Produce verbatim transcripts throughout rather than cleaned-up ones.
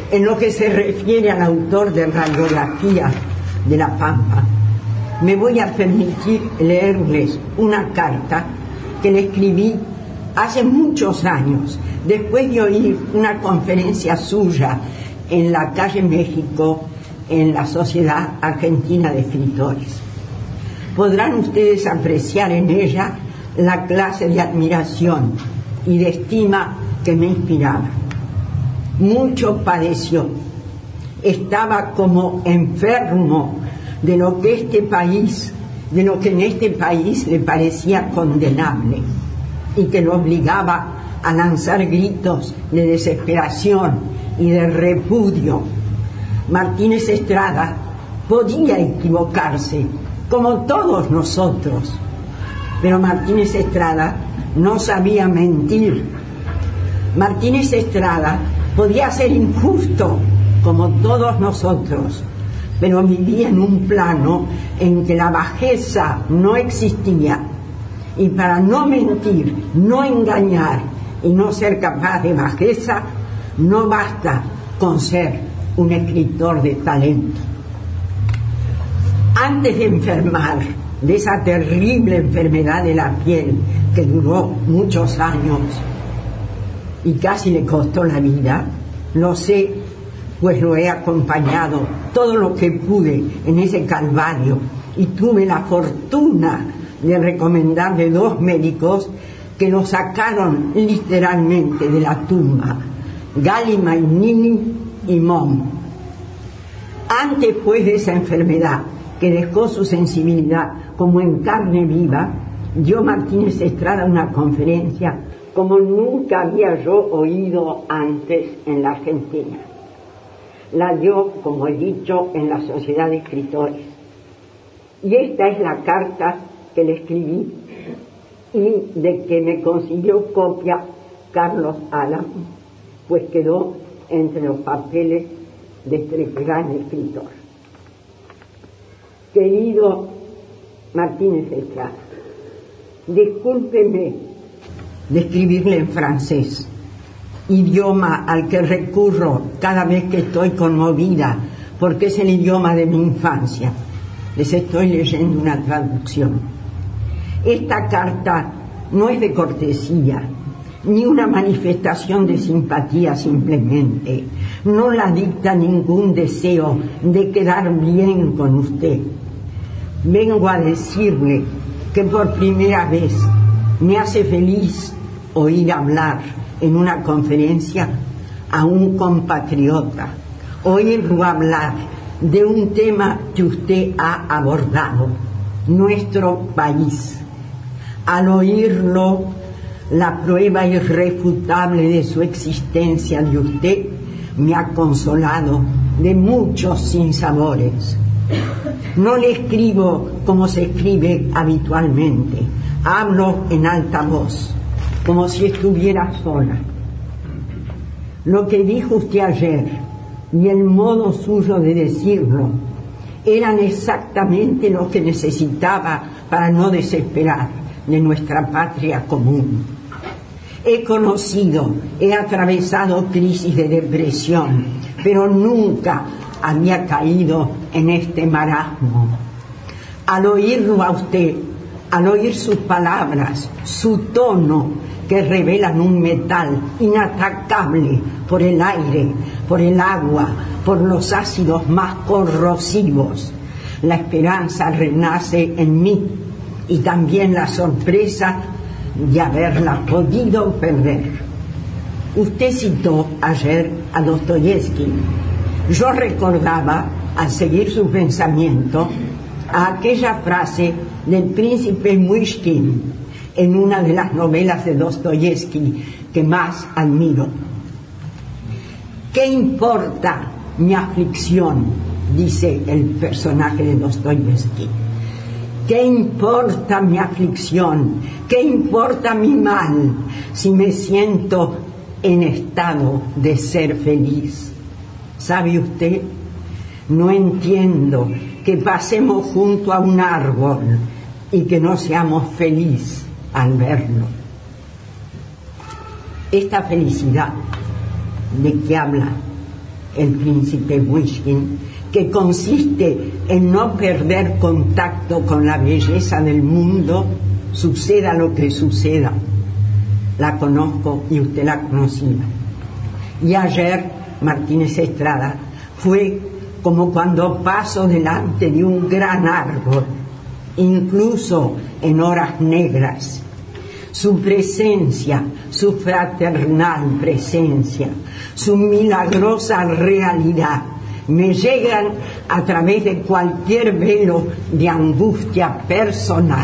En lo que se refiere al autor de Radiografía de la Pampa, me voy a permitir leerles una carta que le escribí hace muchos años, después de oír una conferencia suya en la calle México, en la Sociedad Argentina de Escritores. Podrán ustedes apreciar en ella la clase de admiración y de estima que me inspiraba. Mucho padeció, estaba como enfermo de lo que este país, de lo que en este país le parecía condenable y que lo obligaba a lanzar gritos de desesperación y de repudio. Martínez Estrada podía equivocarse, como todos nosotros, pero Martínez Estrada no sabía mentir. Martínez Estrada podía ser injusto, como todos nosotros, pero vivía en un plano en que la bajeza no existía, y para no mentir, no engañar y no ser capaz de bajeza, no basta con ser un escritor de talento. Antes de enfermar de esa terrible enfermedad de la piel que duró muchos años y casi le costó la vida, lo sé, pues lo he acompañado todo lo que pude en ese calvario y tuve la fortuna de recomendarle dos médicos que lo sacaron literalmente de la tumba, Gallimard, Nini y Mom. Antes pues de esa enfermedad que dejó su sensibilidad como en carne viva, dio Martínez Estrada una conferencia como nunca había yo oído antes en la Argentina. La dio, como he dicho, en la Sociedad de Escritores. Y esta es la carta que le escribí y de que me consiguió copia Carlos Álamo, pues quedó entre los papeles de este gran escritor. Querido Martínez Estrada, discúlpeme de escribirle en francés, idioma al que recurro cada vez que estoy conmovida, porque es el idioma de mi infancia. Les estoy leyendo una traducción. Esta carta no es de cortesía, ni una manifestación de simpatía simplemente. No la dicta ningún deseo de quedar bien con usted. Vengo a decirle que por primera vez me hace feliz oír hablar en una conferencia a un compatriota, oírlo hablar de un tema que usted ha abordado, nuestro país. Al oírlo, la prueba irrefutable de su existencia de usted me ha consolado de muchos sinsabores. No le escribo como se escribe habitualmente, hablo en alta voz, como si estuviera sola. Lo que dijo usted ayer y el modo suyo de decirlo eran exactamente lo que necesitaba para no desesperar de nuestra patria común. He conocido, he atravesado crisis de depresión, pero nunca había caído en este marasmo. Al oírlo a usted, al oír sus palabras, su tono, que revelan un metal inatacable por el aire, por el agua, por los ácidos más corrosivos, la esperanza renace en mí y también la sorpresa de haberla podido perder. Usted citó ayer a Dostoyevsky. Yo recordaba, al seguir su pensamiento, a aquella frase del príncipe Myshkin en una de las novelas de Dostoyevsky que más admiro. ¿Qué importa mi aflicción?, dice el personaje de Dostoyevsky. ¿Qué importa mi aflicción? ¿Qué importa mi mal si me siento en estado de ser feliz? ¿Sabe usted? No entiendo que pasemos junto a un árbol y que no seamos felices al verlo. Esta felicidad de que habla el príncipe Wishkin, que consiste en no perder contacto con la belleza del mundo, suceda lo que suceda. La conozco y usted la conocía. Y ayer, Martínez Estrada, fue como cuando paso delante de un gran árbol, incluso en horas negras. Su presencia, su fraternal presencia, su milagrosa realidad me llegan a través de cualquier velo de angustia personal.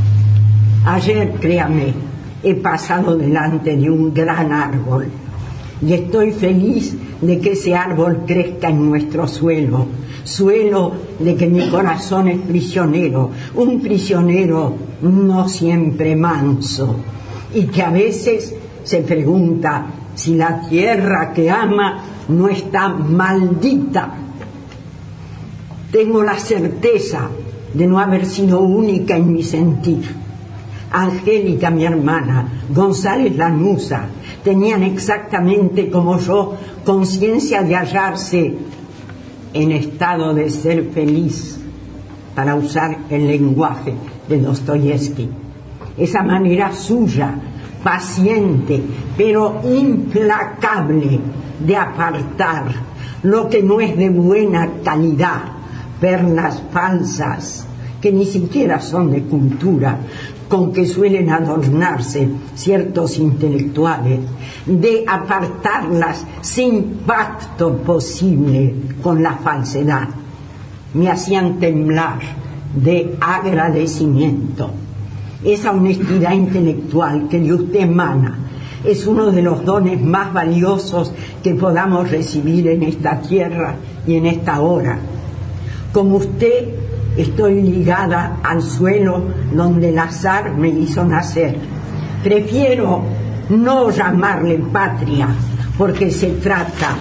Ayer, créame, he pasado delante de un gran árbol y estoy feliz de que ese árbol crezca en nuestro suelo, suelo de que mi corazón es prisionero, un prisionero no siempre manso, y que a veces se pregunta si la tierra que ama no está maldita. Tengo la certeza de no haber sido única en mi sentir. Angélica, mi hermana, González Lanuza, tenían exactamente como yo conciencia de hallarse en estado de ser feliz, para usar el lenguaje de Dostoyevsky. Esa manera suya, paciente, pero implacable, de apartar lo que no es de buena calidad, perlas falsas, que ni siquiera son de cultura, con que suelen adornarse ciertos intelectuales, de apartarlas sin pacto posible con la falsedad. Me hacían temblar de agradecimiento. Esa honestidad intelectual que de usted emana es uno de los dones más valiosos que podamos recibir en esta tierra y en esta hora. Como usted, estoy ligada al suelo donde el azar me hizo nacer. Prefiero no llamarle patria, porque se trata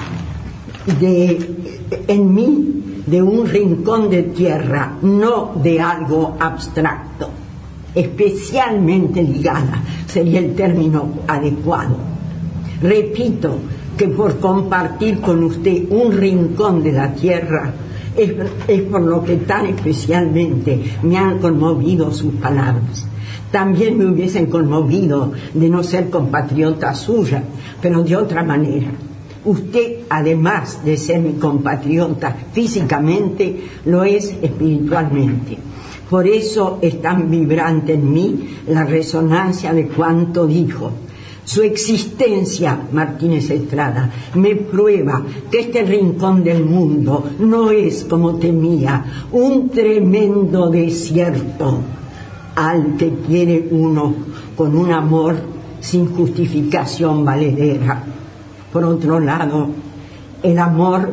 de, en mí, de un rincón de tierra, no de algo abstracto. Especialmente ligada sería el término adecuado. Repito que por compartir con usted un rincón de la tierra, Es, es por lo que tan especialmente me han conmovido sus palabras. También me hubiesen conmovido de no ser compatriota suya, pero de otra manera. Usted, además de ser mi compatriota físicamente, lo es espiritualmente. Por eso es tan vibrante en mí la resonancia de cuanto dijo. Su existencia, Martínez Estrada, me prueba que este rincón del mundo no es, como temía, un tremendo desierto al que quiere uno con un amor sin justificación valedera. Por otro lado, el amor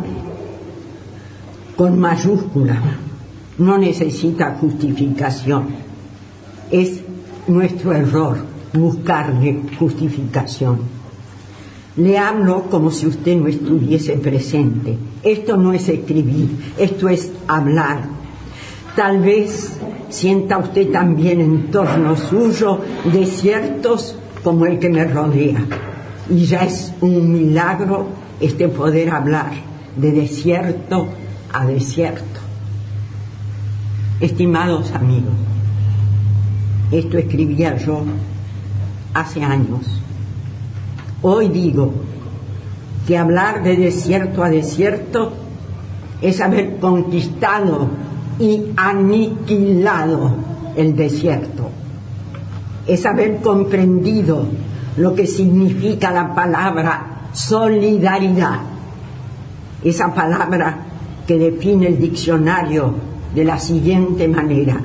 con mayúscula no necesita justificación. Es nuestro error buscarle justificación. Le hablo como si usted no estuviese presente. Esto no es escribir, esto es hablar. Tal vez sienta usted también en torno suyo desiertos como el que me rodea. Y ya es un milagro este poder hablar de desierto a desierto. Estimados amigos, esto escribía yo hace años. Hoy digo que hablar de desierto a desierto es haber conquistado y aniquilado el desierto. Es haber comprendido lo que significa la palabra solidaridad. Esa palabra que define el diccionario de la siguiente manera: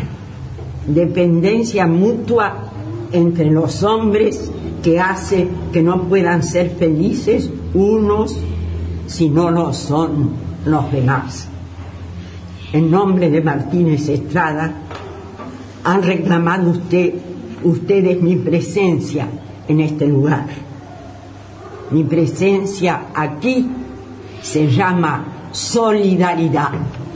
dependencia mutua entre los hombres que hace que no puedan ser felices unos si no lo son los demás. En nombre de Martínez Estrada, han reclamado usted, ustedes mi presencia en este lugar. Mi presencia aquí se llama solidaridad.